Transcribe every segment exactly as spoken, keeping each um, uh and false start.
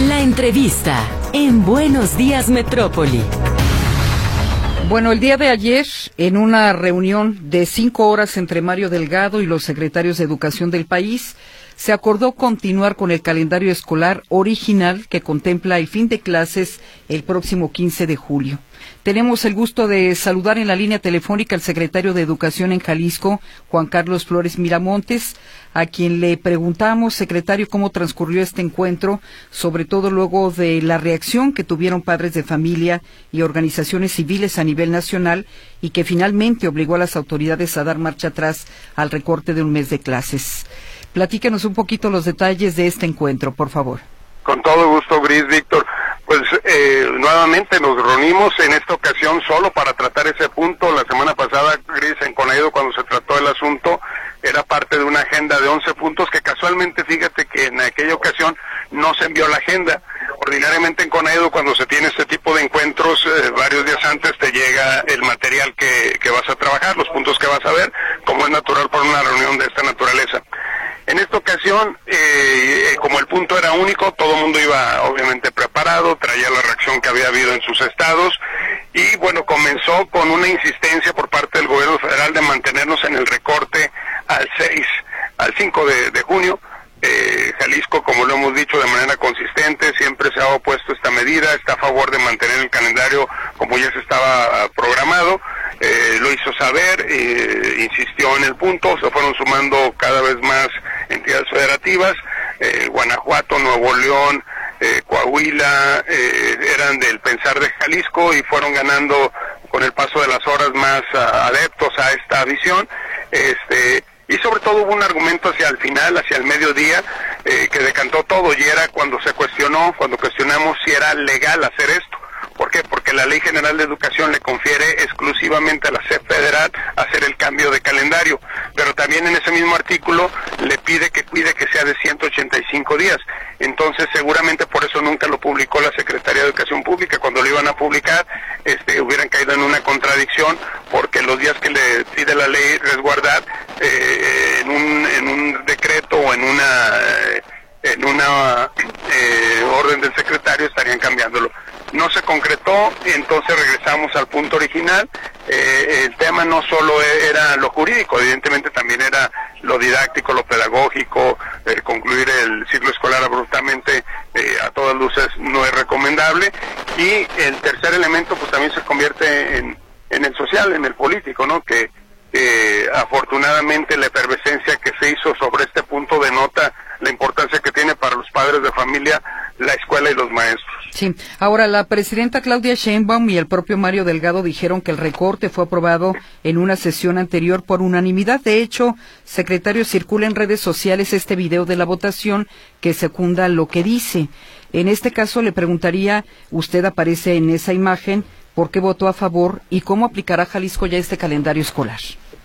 La entrevista en Buenos Días Metrópoli. Bueno, el día de ayer, en una reunión de cinco horas entre Mario Delgado y los secretarios de Educación del país, se acordó continuar con el calendario escolar original que contempla el fin de clases el próximo quince de julio. Tenemos el gusto de saludar en la línea telefónica al secretario de Educación en Jalisco, Juan Carlos Flores Miramontes, a quien le preguntamos, secretario, cómo transcurrió este encuentro, sobre todo luego de la reacción que tuvieron padres de familia y organizaciones civiles a nivel nacional y que finalmente obligó a las autoridades a dar marcha atrás al recorte de un mes de clases. Platícanos un poquito los detalles de este encuentro, por favor. Con todo gusto, Gris, Víctor. Pues eh, nuevamente nos reunimos en esta ocasión solo para tratar ese punto. La semana pasada, Gris, en CONAEDU, cuando se trató el asunto, era parte de una agenda de once puntos que casualmente, fíjate que en aquella ocasión no se envió la agenda. Ordinariamente en CONAEDU, cuando se tiene este tipo de encuentros, eh, varios días antes te llega el material que, que vas a trabajar, los puntos que vas a ver, como es natural por una reunión de esta naturaleza. En esta ocasión, eh, como el punto era único, todo el mundo iba obviamente preparado, traía la reacción que había habido en sus estados y bueno, comenzó con una insistencia por parte del gobierno federal de mantenernos en el recorte al seis, al cinco de, de junio. Eh, Jalisco, como lo hemos dicho de manera consistente, siempre se ha opuesto a esta medida, está a favor de mantener el calendario como ya se estaba programado. Eh, lo hizo saber, eh, insistió en el punto, se fueron sumando cada vez más entidades federativas, eh, Guanajuato, Nuevo León, eh, Coahuila, eh, eran del pensar de Jalisco y fueron ganando con el paso de las horas más uh, adeptos a esta visión, este y sobre todo hubo un argumento hacia el final, hacia el mediodía, eh, que decantó todo y era cuando se cuestionó, cuando cuestionamos si era legal hacer esto. ¿Por qué? Porque la Ley General de Educación le confiere exclusivamente a la S E P federal hacer el cambio de calendario, pero también en ese mismo artículo le pide que cuide que sea de ciento ochenta y cinco días. Entonces seguramente por eso nunca lo publicó la Secretaría de Educación Pública. Cuando lo iban a publicar, este, hubieran caído en una contradicción, porque los días que le pide la ley resguardar eh, en un en un decreto o en una eh, en una eh, orden del secretario estarían cambiándolo. No se concretó, entonces regresamos al punto original. Eh, el tema no solo era lo jurídico, evidentemente también era lo didáctico, lo pedagógico. Eh, concluir el ciclo escolar abruptamente, eh, a todas luces, no es recomendable. Y el tercer elemento, pues también se convierte en, en el social, en el político, ¿no? Que eh, afortunadamente la efervescencia que se hizo sobre este punto denota la importancia que tiene para los padres de familia la escuela y los maestros. Sí. Ahora, la presidenta Claudia Sheinbaum y el propio Mario Delgado dijeron que el recorte fue aprobado en una sesión anterior por unanimidad. De hecho, secretario, circula en redes sociales este video de la votación que secunda lo que dice. En este caso, le preguntaría, usted aparece en esa imagen, ¿por qué votó a favor y cómo aplicará Jalisco ya este calendario escolar?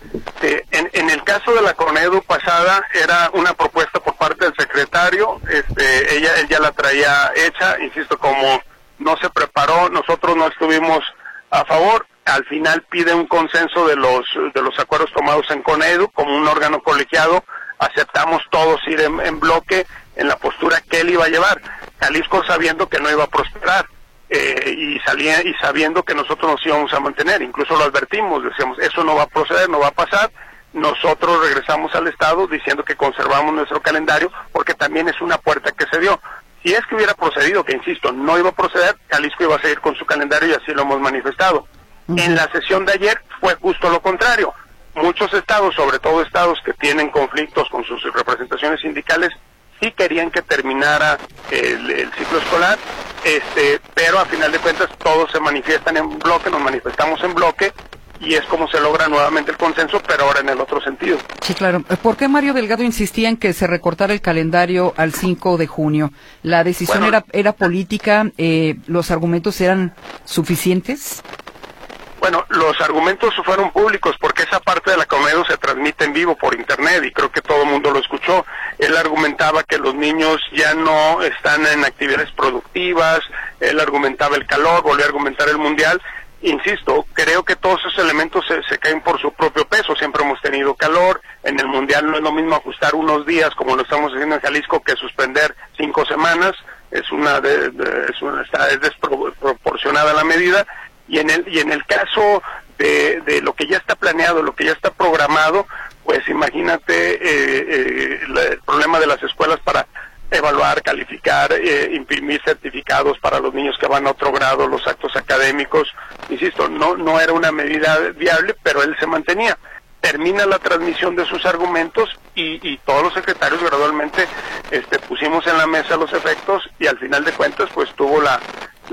Eh, en, en el caso de la CONAEDU pasada era una propuesta por parte del secretario, este, ella él ya la traía hecha, insisto, como no se preparó, nosotros no estuvimos a favor. Al final pide un consenso de los de los acuerdos tomados en CONAEDU como un órgano colegiado, aceptamos todos ir en, en bloque en la postura que él iba a llevar, Jalisco sabiendo que no iba a prosperar. Eh, y salía y sabiendo que nosotros nos íbamos a mantener, incluso lo advertimos, decíamos, eso no va a proceder, no va a pasar. Nosotros regresamos al Estado diciendo que conservamos nuestro calendario porque también es una puerta que se dio. Si es que hubiera procedido, que insisto, no iba a proceder, Jalisco iba a seguir con su calendario y así lo hemos manifestado. Uh-huh. En la sesión de ayer fue justo lo contrario. Muchos estados, sobre todo estados que tienen conflictos con sus representaciones sindicales, sí querían que terminara el, el ciclo escolar, este, pero a final de cuentas todos se manifiestan en bloque, nos manifestamos en bloque, y es como se logra nuevamente el consenso, pero ahora en el otro sentido. Sí, claro. ¿Por qué Mario Delgado insistía en que se recortara el calendario al cinco de junio? ¿La decisión bueno, era, era política? Eh, ¿Los argumentos eran suficientes? Bueno, los argumentos fueron públicos porque esa parte de la CONAEDU se transmite en vivo por internet y creo que todo el mundo lo escuchó. Él argumentaba que los niños ya no están en actividades productivas, él argumentaba el calor, volvió a argumentar el mundial. Insisto, creo que todos esos elementos se, se caen por su propio peso. Siempre hemos tenido calor, en el mundial no es lo mismo ajustar unos días como lo estamos haciendo en Jalisco que suspender cinco semanas. es una, de, de, es, una está, es desproporcionada la medida, y en el, y en el caso de, de lo que ya está planeado, lo que ya está programado, pues imagínate eh, eh, el problema de las escuelas para evaluar, calificar, eh, imprimir certificados para los niños que van a otro grado, los actos académicos. Insisto, no no era una medida viable, pero él se mantenía. Termina la transmisión de sus argumentos y, y todos los secretarios gradualmente este, pusimos en la mesa los efectos, y al final de cuentas pues tuvo la,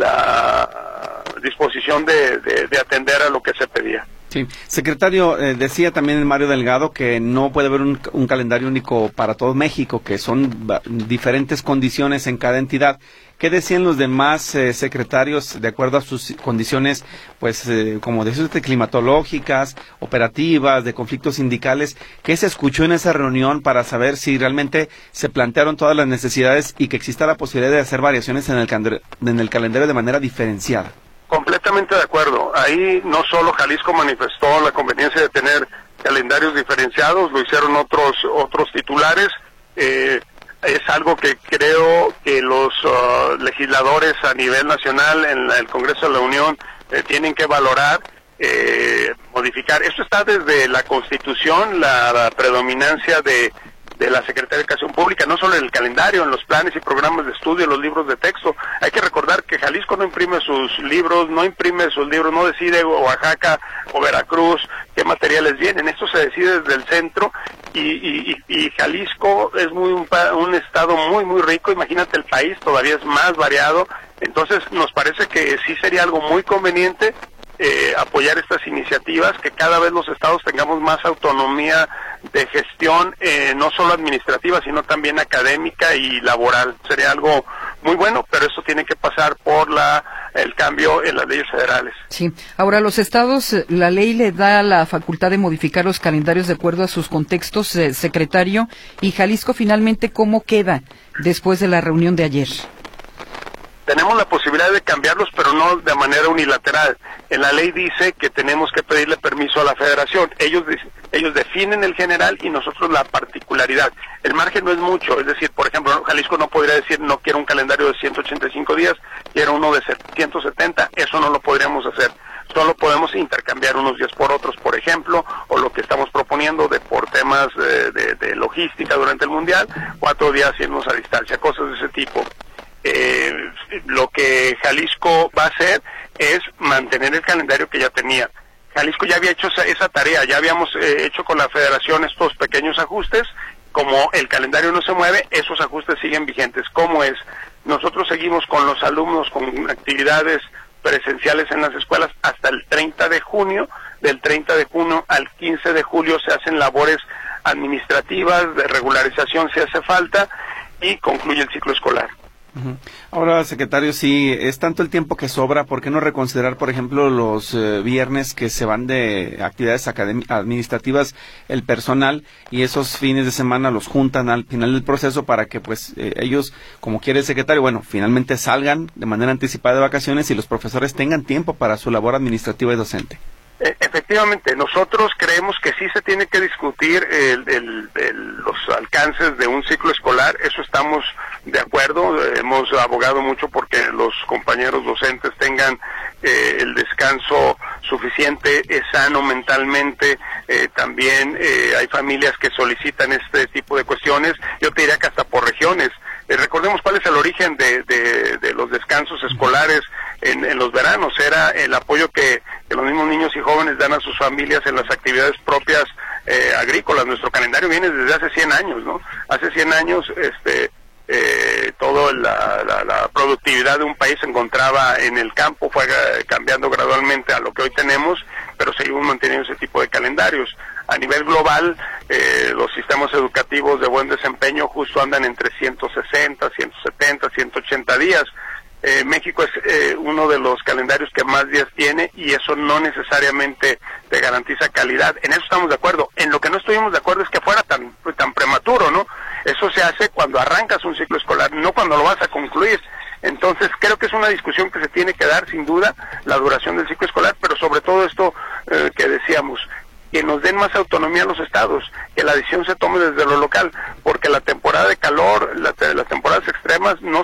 la disposición de, de, de atender a lo que se pedía. Sí, secretario, eh, decía también Mario Delgado que no puede haber un, un calendario único para todo México, que son diferentes condiciones en cada entidad. ¿Qué decían los demás eh, secretarios de acuerdo a sus condiciones, pues, eh, como de climatológicas, operativas, de conflictos sindicales? ¿Qué se escuchó en esa reunión para saber si realmente se plantearon todas las necesidades y que exista la posibilidad de hacer variaciones en el, en el calendario de manera diferenciada? Completamente de acuerdo. Ahí no solo Jalisco manifestó la conveniencia de tener calendarios diferenciados, lo hicieron otros otros titulares. Eh, es algo que creo que los uh, legisladores a nivel nacional en la, el Congreso de la Unión eh, tienen que valorar, eh, modificar. Esto está desde la Constitución, la, la predominancia de de la Secretaría de Educación Pública, no solo en el calendario, en los planes y programas de estudio, en los libros de texto. Hay que recordar que Jalisco no imprime sus libros, no imprime sus libros, no decide Oaxaca o Veracruz qué materiales vienen. Esto se decide desde el centro, y, y, y Jalisco es muy un, un estado muy, muy rico. Imagínate, el país todavía es más variado. Entonces, nos parece que sí sería algo muy conveniente Eh, apoyar estas iniciativas, que cada vez los estados tengamos más autonomía de gestión, eh, no solo administrativa, sino también académica y laboral. Sería algo muy bueno, pero eso tiene que pasar por la el cambio en las leyes federales. Sí. Ahora, los estados, la ley le da la facultad de modificar los calendarios de acuerdo a sus contextos, eh, secretario, y Jalisco finalmente, ¿cómo queda después de la reunión de ayer? Tenemos la posibilidad de cambiarlos, pero no de manera unilateral. En la ley dice que tenemos que pedirle permiso a la federación. Ellos ellos definen el general y nosotros la particularidad. El margen no es mucho, es decir, por ejemplo, Jalisco no podría decir no quiero un calendario de ciento ochenta y cinco días, quiero uno de ciento setenta, eso no lo podríamos hacer. Solo podemos intercambiar unos días por otros, por ejemplo, o lo que estamos proponiendo de por temas de, de, de logística durante el Mundial, cuatro días irnos a distancia, cosas de ese tipo. Eh, lo que Jalisco va a hacer es mantener el calendario que ya tenía. Jalisco ya había hecho esa, esa tarea, ya habíamos eh, hecho con la federación estos pequeños ajustes. Como el calendario no se mueve, esos ajustes siguen vigentes. ¿Cómo es? Nosotros seguimos con los alumnos con actividades presenciales en las escuelas hasta el treinta de junio. Del treinta de junio al quince de julio se hacen labores administrativas, de regularización si hace falta, y concluye el ciclo escolar. Ahora, secretario, si es tanto el tiempo que sobra, ¿por qué no reconsiderar, por ejemplo, los eh, viernes que se van de actividades administrativas el personal, y esos fines de semana los juntan al final del proceso para que pues eh, ellos, como quiere el secretario, bueno, finalmente salgan de manera anticipada de vacaciones y los profesores tengan tiempo para su labor administrativa y docente? Efectivamente, nosotros creemos que sí se tiene que discutir el, el, el, los alcances de un ciclo escolar, eso estamos de acuerdo, hemos abogado mucho porque los compañeros docentes tengan eh, el descanso suficiente, es sano mentalmente, eh, también eh, hay familias que solicitan este tipo de cuestiones, yo te diría que hasta por regiones. Eh, recordemos cuál es el origen de, de, de los descansos escolares en, en los veranos, era el apoyo que, que los mismos niños y jóvenes dan a sus familias en las actividades propias eh, agrícolas. Nuestro calendario viene desde hace cien años, ¿no? Hace cien años, este, eh, toda la, la, la productividad de un país se encontraba en el campo, fue cambiando gradualmente a lo que hoy tenemos, pero seguimos manteniendo ese tipo de calendarios. A nivel global, eh, los sistemas educativos de buen desempeño justo andan entre ciento sesenta, ciento setenta, ciento ochenta días. Eh, México es eh, uno de los calendarios que más días tiene y eso no necesariamente te garantiza calidad. En eso estamos de acuerdo. En lo que no estuvimos de acuerdo es que fuera tan, tan prematuro, ¿no? Eso se hace cuando arrancas un ciclo escolar, no cuando lo vas a concluir. Entonces, creo que es una discusión que se tiene que dar, sin duda, la duración del ciclo escolar, pero sobre todo esto eh, que decíamos, que nos den más autonomía a los estados, que la decisión se tome desde lo local, porque la temporada de calor, la, las temporadas extremas no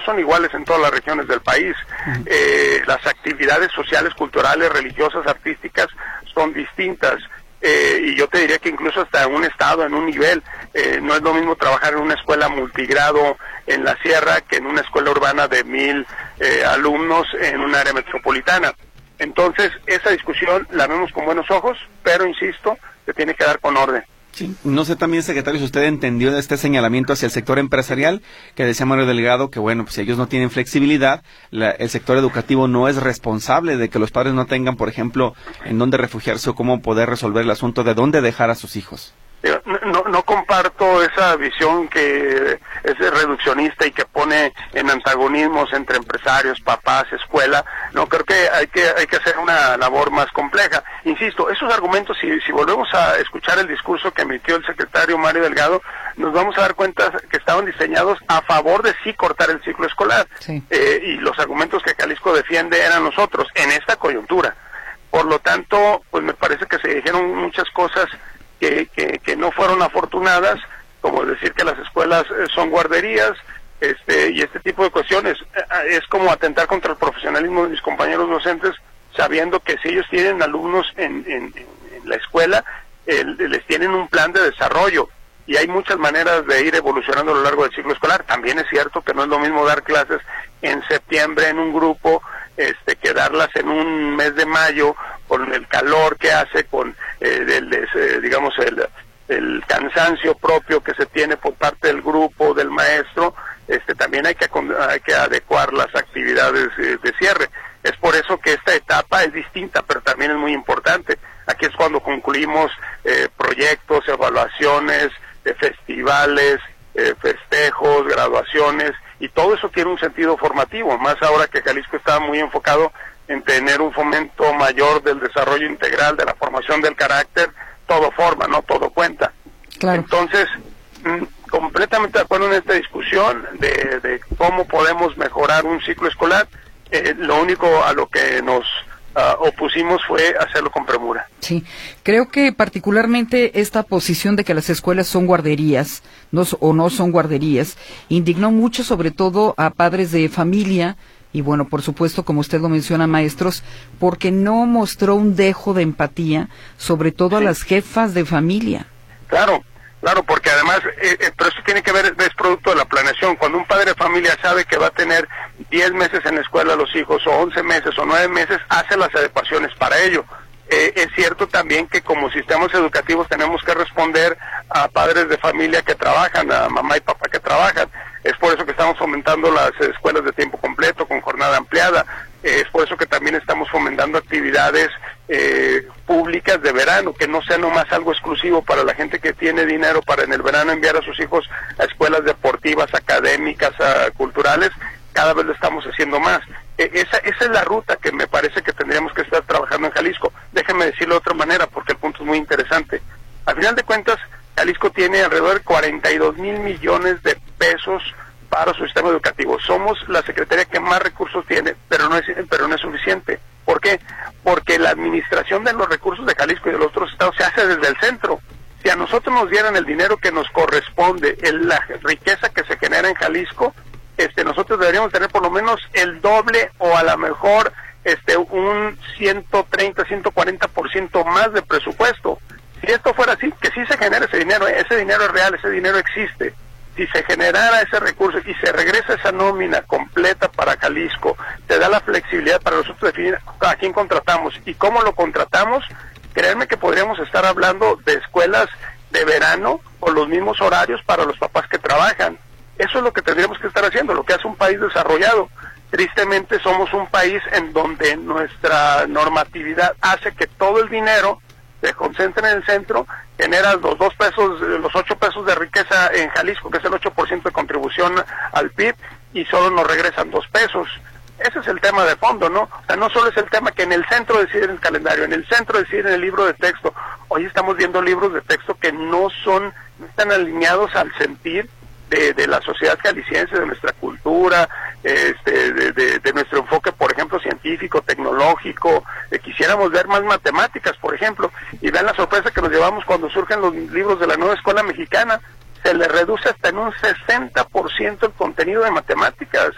son iguales en todas las regiones del país. Uh-huh. Eh, las actividades sociales, culturales, religiosas, artísticas son distintas. Eh, y yo te diría que incluso hasta en un estado, en un nivel, eh, no es lo mismo trabajar en una escuela multigrado en la sierra que en una escuela urbana de mil eh, alumnos en un área metropolitana. Entonces, esa discusión la vemos con buenos ojos, pero insisto, se tiene que dar con orden. Sí. No sé también, secretario, si usted entendió de este señalamiento hacia el sector empresarial, que decía Mario Delgado que, bueno, pues si ellos no tienen flexibilidad, la, el sector educativo no es responsable de que los padres no tengan, por ejemplo, en dónde refugiarse o cómo poder resolver el asunto de dónde dejar a sus hijos. No, no comparto esa visión que es reduccionista y que pone en antagonismos entre empresarios, papás, escuela. No, creo que hay que hay que hacer una labor más compleja. Insisto, esos argumentos, si, si volvemos a escuchar el discurso que emitió el secretario Mario Delgado, nos vamos a dar cuenta que estaban diseñados a favor de sí cortar el ciclo escolar. Sí. Eh, y los argumentos que Jalisco defiende eran los otros, en esta coyuntura. Por lo tanto, pues me parece que se dijeron muchas cosas Que, que, que no fueron afortunadas, como decir que las escuelas eh, son guarderías, este y este tipo de cuestiones. Eh, es como atentar contra el profesionalismo de mis compañeros docentes, sabiendo que si ellos tienen alumnos en, en, en la escuela, eh, les tienen un plan de desarrollo, y hay muchas maneras de ir evolucionando a lo largo del ciclo escolar. También es cierto que no es lo mismo dar clases en septiembre en un grupo, este que darlas en un mes de mayo, con el calor que hace, con eh, el, ese, digamos el, el cansancio propio que se tiene por parte del grupo, del maestro. Este también hay que hay que adecuar las actividades eh, de cierre. Es por eso que esta etapa es distinta, pero también es muy importante. Aquí es cuando concluimos eh, proyectos, evaluaciones, eh, festivales, eh, festejos, graduaciones, y todo eso tiene un sentido formativo, más ahora que Jalisco está muy enfocado en tener un fomento mayor del desarrollo integral, de la formación del carácter. Todo forma, no todo cuenta. Claro. Entonces, mmm, completamente de acuerdo en esta discusión de, de cómo podemos mejorar un ciclo escolar. Eh, lo único a lo que nos uh, opusimos fue hacerlo con premura. Sí, creo que particularmente esta posición de que las escuelas son guarderías no, o no son guarderías indignó mucho, sobre todo a padres de familia y, bueno, por supuesto, como usted lo menciona, maestros, porque no mostró un dejo de empatía, sobre todo sí. a las jefas de familia. Claro. Claro, porque además, eh, eh, pero eso tiene que ver, es producto de la planeación. Cuando un padre de familia sabe que va a tener diez meses en la escuela a los hijos, o once meses, o nueve meses, hace las adecuaciones para ello. Eh, es cierto también que como sistemas educativos tenemos que responder a padres de familia que trabajan, a mamá y papá que trabajan. Es por eso que estamos fomentando las escuelas de tiempo completo, con jornada ampliada. Eh, es por eso que también estamos fomentando actividades eh, públicas de verano, que no sea nomás algo exclusivo para la gente que tiene dinero para en el verano enviar a sus hijos a escuelas deportivas, académicas, a, culturales. Cada vez lo estamos haciendo más. Eh, esa, esa es la ruta que me parece que tendríamos que estar trabajando en Jalisco. Déjenme decirlo de otra manera, porque el punto es muy interesante. Al final de cuentas, Jalisco tiene alrededor de cuarenta y dos mil millones de pesos para su sistema educativo. Somos la secretaría que más recursos tiene, pero no es, pero no es suficiente. ¿Por qué? Porque la administración de los recursos de Jalisco y de los otros estados se hace desde el centro. Si a nosotros nos dieran el dinero que nos corresponde, el, la riqueza que se genera en Jalisco, este, nosotros deberíamos tener por lo menos el doble o a lo mejor este, un ciento treinta, ciento cuarenta por ciento más de presupuesto. Si esto fuera así, que sí se genera ese dinero, ¿eh? Ese dinero es real, ese dinero existe. Si se generara ese recurso y se regresa esa nómina completa para Jalisco, se da la flexibilidad para nosotros definir a quién contratamos y cómo lo contratamos, créanme que podríamos estar hablando de escuelas de verano o los mismos horarios para los papás que trabajan. Eso es lo que tendríamos que estar haciendo, lo que hace un país desarrollado. Tristemente somos un país en donde nuestra normatividad hace que todo el dinero se concentra en el centro, genera los dos pesos, los ocho pesos de riqueza en Jalisco, que es el ocho por ciento de contribución al P I B, y solo nos regresan dos pesos. Ese es el tema de fondo, ¿no? O sea, no solo es el tema que en el centro deciden el calendario, en el centro deciden el libro de texto. Hoy estamos viendo libros de texto que no son, no están alineados al sentir de, de la sociedad jalisciense, de nuestra cultura, este, de, de, de nuestro enfoque, por ejemplo, científico, tecnológico. Eh, quisiéramos ver más matemáticas, por ejemplo, y vean la sorpresa que nos llevamos cuando surgen los libros de la nueva escuela mexicana. Se le reduce hasta en un sesenta por ciento el contenido de matemáticas.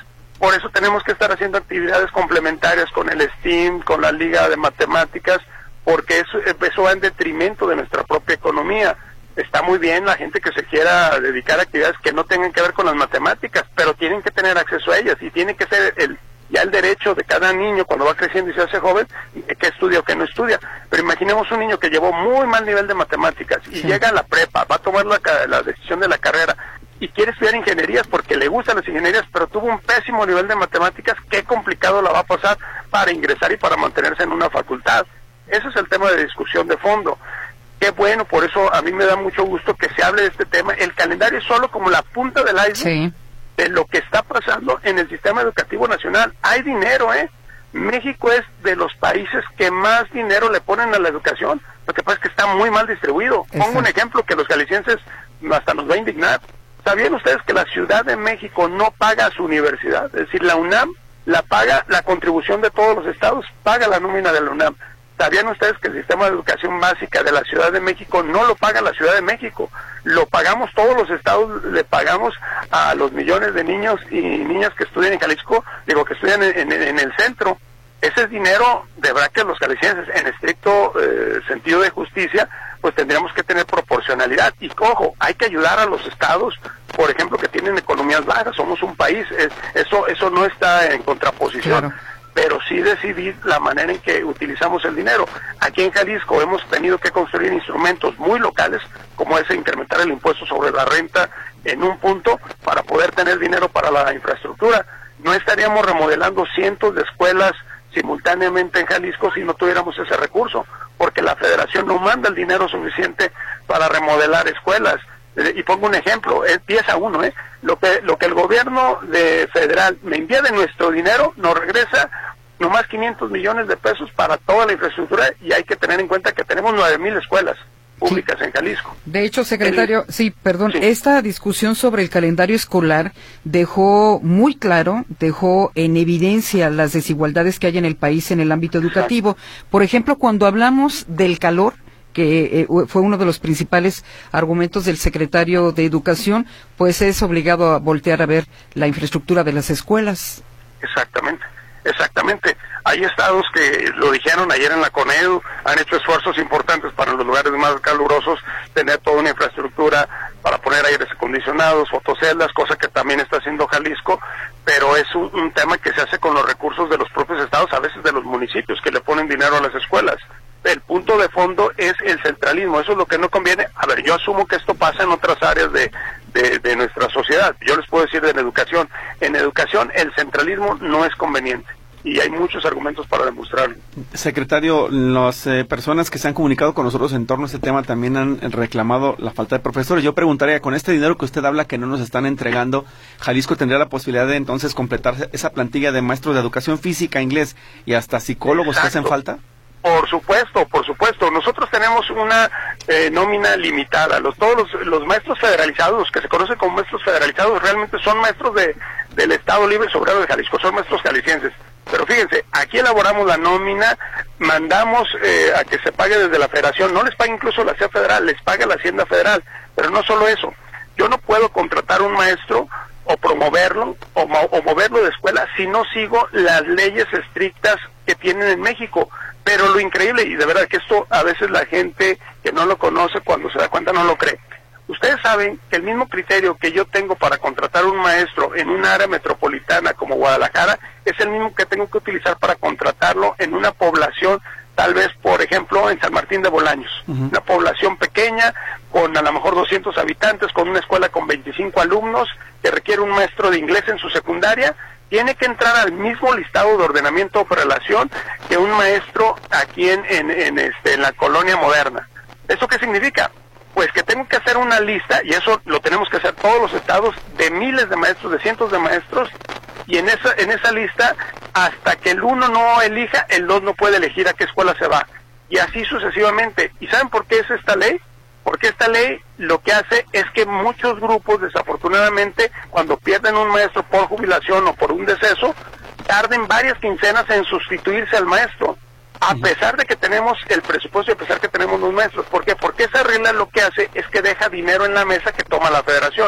por eso tenemos que estar haciendo actividades complementarias con el STEAM, con la Liga de Matemáticas, porque eso, eso va en detrimento de nuestra propia economía. Está muy bien la gente que se quiera dedicar a actividades que no tengan que ver con las matemáticas, pero tienen que tener acceso a ellas y tiene que ser el ya el derecho de cada niño cuando va creciendo y se hace joven, que estudia o que no estudia. Pero imaginemos un niño que llevó muy mal nivel de matemáticas y sí. llega a la prepa, va a tomar la, la decisión de la carrera y quiere estudiar ingenierías porque le gustan las ingenierías, pero tuvo un pésimo nivel de matemáticas, qué complicado la va a pasar para ingresar y para mantenerse en una facultad. Ese es el tema de discusión de fondo. Qué bueno, por eso a mí me da mucho gusto que se hable de este tema. El calendario es solo como la punta del iceberg sí. de lo que está pasando en el sistema educativo nacional. Hay dinero, ¿eh? México es de los países que más dinero le ponen a la educación. Lo que pasa es que está muy mal distribuido. Exacto. Pongo un ejemplo que los jaliscienses hasta nos va a indignar. ¿Sabían ustedes que la Ciudad de México no paga su universidad? Es decir, la UNAM la paga, la contribución de todos los estados paga la nómina de la UNAM. ¿Sabían ustedes que el sistema de educación básica de la Ciudad de México no lo paga la Ciudad de México? Lo pagamos todos los estados, le pagamos a los millones de niños y niñas que estudian en Jalisco, digo, que estudian en, en, en el centro. Ese es dinero, de verdad que los jaliscienses, en estricto eh, sentido de justicia, pues tendríamos que tener proporcionalidad. Y ojo, hay que ayudar a los estados, por ejemplo, que tienen economías bajas. Somos un país, es, eso, eso no está en contraposición. Claro. Pero sí decidir la manera en que utilizamos el dinero. Aquí en Jalisco hemos tenido que construir instrumentos muy locales, como es incrementar el impuesto sobre la renta en un punto para poder tener dinero para la infraestructura. No estaríamos remodelando cientos de escuelas simultáneamente en Jalisco si no tuviéramos ese recurso, porque la federación no manda el dinero suficiente para remodelar escuelas. Y pongo un ejemplo, es diez a uno, ¿eh? Lo que, lo que el gobierno de federal me envía de nuestro dinero, nos regresa nomás quinientos millones de pesos para toda la infraestructura, y hay que tener en cuenta que tenemos nueve mil escuelas públicas sí. en Jalisco. De hecho, secretario, el, sí, perdón, sí. esta discusión sobre el calendario escolar dejó muy claro, dejó en evidencia las desigualdades que hay en el país en el ámbito educativo. Exacto. Por ejemplo, cuando hablamos del calor, que eh, fue uno de los principales argumentos del secretario de Educación, pues es obligado a voltear a ver la infraestructura de las escuelas. Exactamente, exactamente. Hay estados que lo dijeron ayer en la CONEDU, han hecho esfuerzos importantes para los lugares más calurosos, tener toda una infraestructura para poner aires acondicionados, fotoceldas, cosa que también está haciendo Jalisco, pero es un, un tema que se hace con los recursos de los propios estados, a veces de los municipios, que le ponen dinero a las escuelas. El punto de fondo es el centralismo, eso es lo que no conviene. A ver, yo asumo que esto pasa en otras áreas de, de, de nuestra sociedad. Yo les puedo decir de la educación. En educación el centralismo no es conveniente y hay muchos argumentos para demostrarlo. Secretario, las eh, personas que se han comunicado con nosotros en torno a este tema también han reclamado la falta de profesores. Yo preguntaría, con este dinero que usted habla que no nos están entregando, ¿Jalisco tendría la posibilidad de entonces completar esa plantilla de maestros de educación física, inglés y hasta psicólogos Exacto. que hacen falta? Por supuesto, por supuesto. Nosotros tenemos una eh, nómina limitada. Los, todos los, los maestros federalizados, los que se conocen como maestros federalizados, realmente son maestros de, del Estado Libre y Soberano de Jalisco, son maestros jaliscienses. Pero fíjense, aquí elaboramos la nómina, mandamos eh, a que se pague desde la federación, no les paga incluso la C E A federal, les paga la Hacienda Federal. Pero no solo eso, yo no puedo contratar un maestro o promoverlo o, o moverlo de escuela si no sigo las leyes estrictas que tienen en México. Pero lo increíble, y de verdad que esto a veces la gente que no lo conoce cuando se da cuenta no lo cree. Ustedes saben que el mismo criterio que yo tengo para contratar un maestro en una área metropolitana como Guadalajara es el mismo que tengo que utilizar para contratarlo en una población, tal vez, por ejemplo, en San Martín de Bolaños. Uh-huh. Una población pequeña, con a lo mejor doscientos habitantes, con una escuela con veinticinco alumnos, que requiere un maestro de inglés en su secundaria. Tiene que entrar al mismo listado de ordenamiento o relación que un maestro aquí en, en, en, este, en la colonia moderna. ¿Eso qué significa? Pues que tengo que hacer una lista, y eso lo tenemos que hacer todos los estados, de miles de maestros, de cientos de maestros, y en esa, en esa lista, hasta que el uno no elija, el dos no puede elegir a qué escuela se va. Y así sucesivamente. ¿Y saben por qué es esta ley? Porque esta ley lo que hace es que muchos grupos, desafortunadamente, cuando pierden un maestro por jubilación o por un deceso, tarden varias quincenas en sustituirse al maestro, a pesar de que tenemos el presupuesto y a pesar que tenemos los maestros. ¿Por qué? Porque esa regla lo que hace es que deja dinero en la mesa que toma la federación.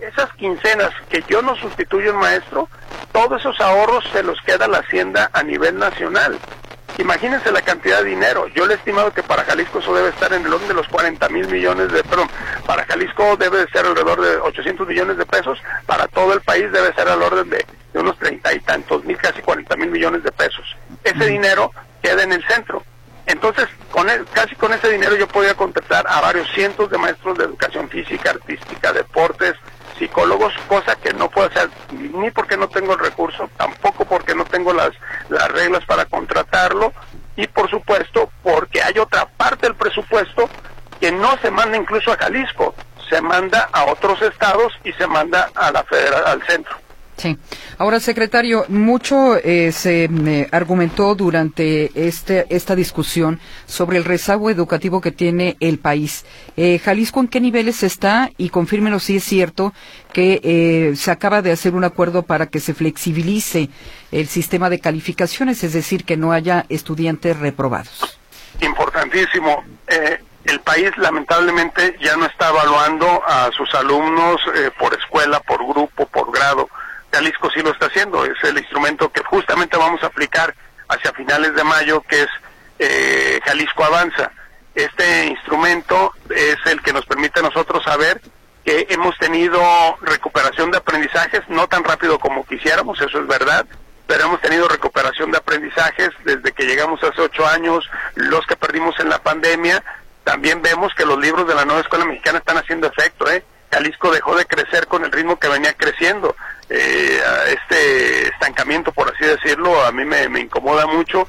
esas quincenas que yo no sustituyo el maestro, todos esos ahorros se los queda la Hacienda a nivel nacional. Imagínense la cantidad de dinero. Yo le he estimado que para Jalisco eso debe estar en el orden de los cuarenta mil millones de, perdón, para Jalisco debe de ser alrededor de ochocientos millones de pesos, para todo el país debe ser al orden de, de unos treinta y tantos mil, casi cuarenta mil millones de pesos. Ese dinero queda en el centro. Entonces, con el, casi con ese dinero yo podía contratar a varios cientos de maestros de educación física, artística, deportes, psicólogos, cosa que no puedo hacer ni porque no tengo el recurso, tampoco porque no tengo las, las reglas para contratarlo, y por supuesto porque hay otra parte del presupuesto que no se manda incluso a Jalisco, se manda a otros estados y se manda a la federal, al centro. Sí. Ahora, secretario, mucho eh, se eh, argumentó durante este esta discusión sobre el rezago educativo que tiene el país. Eh, ¿Jalisco en qué niveles está? Y confírmenos si es cierto que eh, se acaba de hacer un acuerdo para que se flexibilice el sistema de calificaciones, es decir, que no haya estudiantes reprobados. Importantísimo. Eh, el país lamentablemente ya no está evaluando a sus alumnos eh, por escuela, por grupo, por grado. Jalisco sí lo está haciendo, es el instrumento que justamente vamos a aplicar hacia finales de mayo, que es eh, Jalisco Avanza. Este instrumento es el que nos permite a nosotros saber que hemos tenido recuperación de aprendizajes, no tan rápido como quisiéramos, eso es verdad, pero hemos tenido recuperación de aprendizajes desde que llegamos hace ocho años, los que perdimos en la pandemia. También vemos que los libros de la nueva escuela mexicana están haciendo efecto, ¿eh? Jalisco dejó de crecer con el ritmo que venía creciendo. Eh, este estancamiento, por así decirlo, a mí me, me incomoda mucho,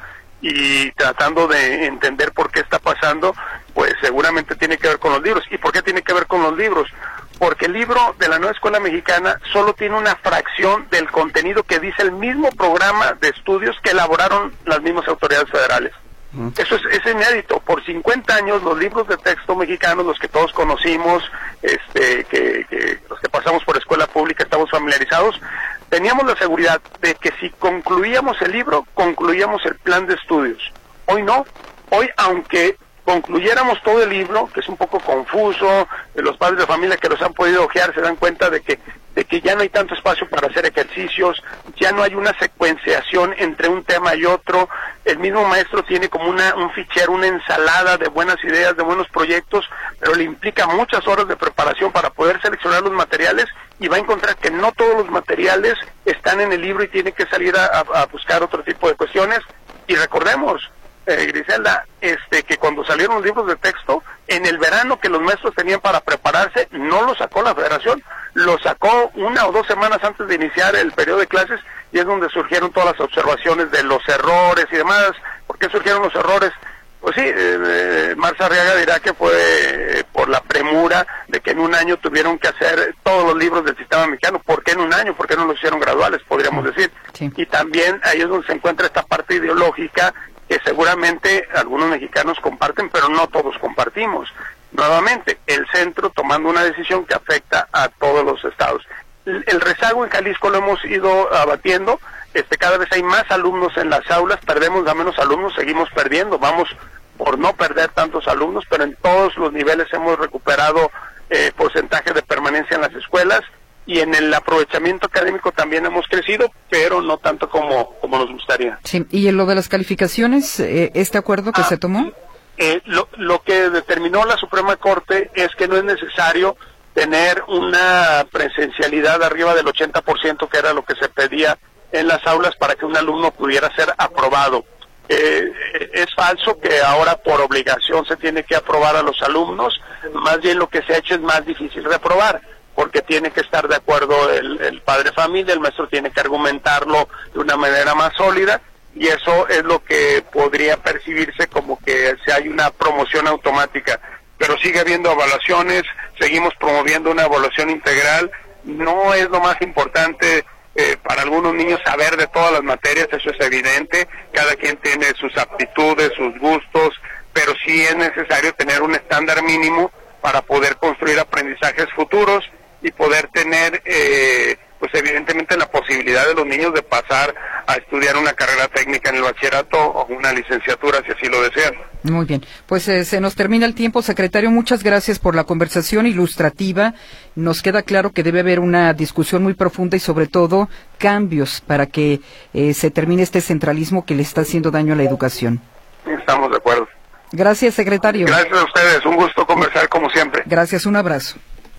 y tratando de entender por qué está pasando, pues seguramente tiene que ver con los libros. ¿Y por qué tiene que ver con los libros? Porque el libro de la nueva escuela mexicana solo tiene una fracción del contenido que dice el mismo programa de estudios que elaboraron las mismas autoridades federales. Eso es, es inédito. Por cincuenta años los libros de texto mexicanos, los que todos conocimos, este, que, que los que pasamos por escuela pública estamos familiarizados, teníamos la seguridad de que si concluíamos el libro, concluíamos el plan de estudios. Hoy no. Hoy, aunque concluyéramos todo el libro, que es un poco confuso, los padres de familia que los han podido hojear se dan cuenta de que de que ya no hay tanto espacio para hacer ejercicios, ya no hay una secuenciación entre un tema y otro. El mismo maestro tiene como una un fichero, una ensalada de buenas ideas, de buenos proyectos, pero le implica muchas horas de preparación para poder seleccionar los materiales, y va a encontrar que no todos los materiales están en el libro y tiene que salir a, a buscar otro tipo de cuestiones. Y recordemos, Eh, Griselda, este, que cuando salieron los libros de texto, en el verano que los maestros tenían para prepararse, no lo sacó la federación, lo sacó una o dos semanas antes de iniciar el periodo de clases, y es donde surgieron todas las observaciones de los errores y demás. ¿Por qué surgieron los errores? Pues sí, eh, Marza Arriaga dirá que fue eh, por la premura de que en un año tuvieron que hacer todos los libros del sistema mexicano. ¿Por qué en un año? ¿Por qué no los hicieron graduales, podríamos decir? Sí. Y también ahí es donde se encuentra esta parte ideológica que seguramente algunos mexicanos comparten, pero no todos compartimos. Nuevamente, el centro tomando una decisión que afecta a todos los estados. El, el rezago en Jalisco lo hemos ido abatiendo, este, cada vez hay más alumnos en las aulas, perdemos a menos alumnos, seguimos perdiendo, vamos por no perder tantos alumnos, pero en todos los niveles hemos recuperado eh, porcentaje de permanencia en las escuelas, y en el aprovechamiento académico también hemos crecido, pero no tanto como, como nos gustaría. Sí, y en lo de las calificaciones, eh, ¿este acuerdo que ah, se tomó? Eh, lo, lo que determinó la Suprema Corte es que no es necesario tener una presencialidad arriba del ochenta por ciento, que era lo que se pedía en las aulas para que un alumno pudiera ser aprobado. Eh, es falso que ahora por obligación se tiene que aprobar a los alumnos, más bien lo que se ha hecho es más difícil reprobar, porque tiene que estar de acuerdo el, el padre de familia, el maestro tiene que argumentarlo de una manera más sólida, y eso es lo que podría percibirse como que si hay una promoción automática. Pero sigue habiendo evaluaciones, seguimos promoviendo una evaluación integral. No es lo más importante eh, para algunos niños saber de todas las materias, eso es evidente, cada quien tiene sus aptitudes, sus gustos, pero sí es necesario tener un estándar mínimo para poder construir aprendizajes futuros y poder tener, eh, pues evidentemente la posibilidad de los niños de pasar a estudiar una carrera técnica en el bachillerato o una licenciatura si así lo desean. Muy bien, pues eh, se nos termina el tiempo, secretario. Muchas gracias por la conversación ilustrativa. Nos queda claro que debe haber una discusión muy profunda y sobre todo cambios para que eh, se termine este centralismo que le está haciendo daño a la educación. Estamos de acuerdo. Gracias, secretario. Gracias a ustedes, un gusto conversar como siempre. Gracias, un abrazo.